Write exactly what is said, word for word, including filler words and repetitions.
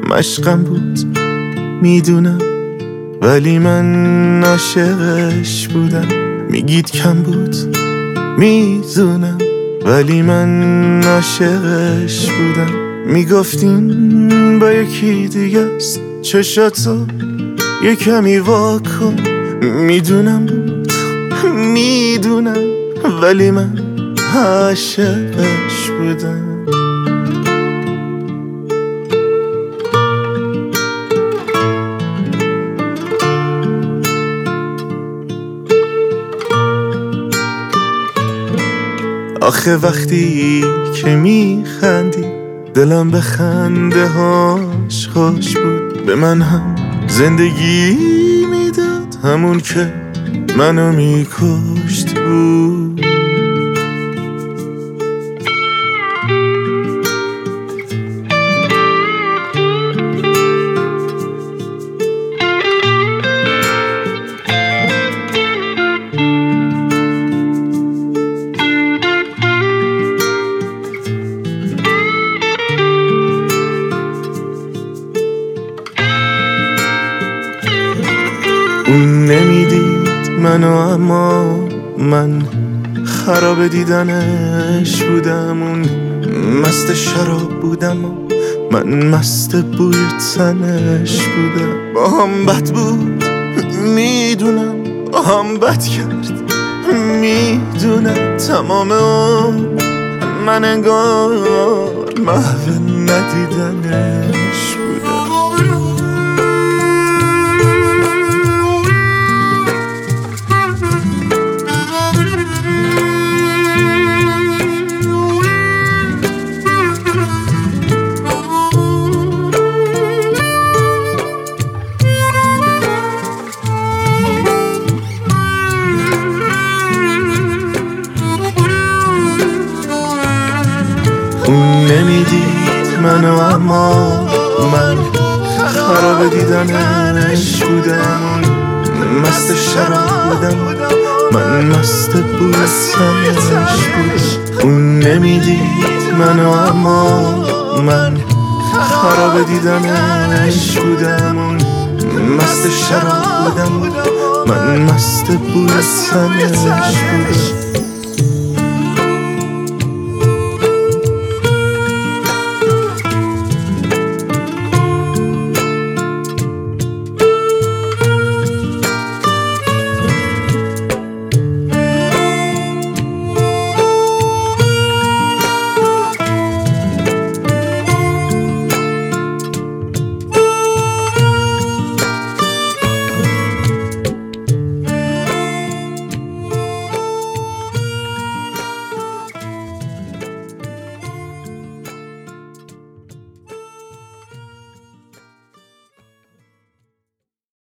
مشقم بود میدونم، ولی من عاشقش بودم. میگید کم بود میدونم، ولی من عاشقش بودم. میگفتین با یکی دیگه است، چشاتو یه کمی واکن. میدونم بود میدونم، ولی من عاشقش بودم. آخه وقتی که میخندی دلم به خنده هاش خوش بود. به من هم زندگی میداد، همون که منو میکشت بود. اون نمیدید منو، اما من خراب دیدنش بودم. اون مست شراب بودم و من مست بوی تنش بودم. با هم بد بود میدونم، با هم بد کرد میدونم. تمام اون من انگار محو ندیدنش بودم. اون نمیدید منو، اما من خراب دیدنش بودم. اون مست شراب بودم، من مست بوی تنش بودم. اون نمیدید منو، اما من خراب دیدنش بودم. اون مست شراب بودم، من مست بوی تنش بودم.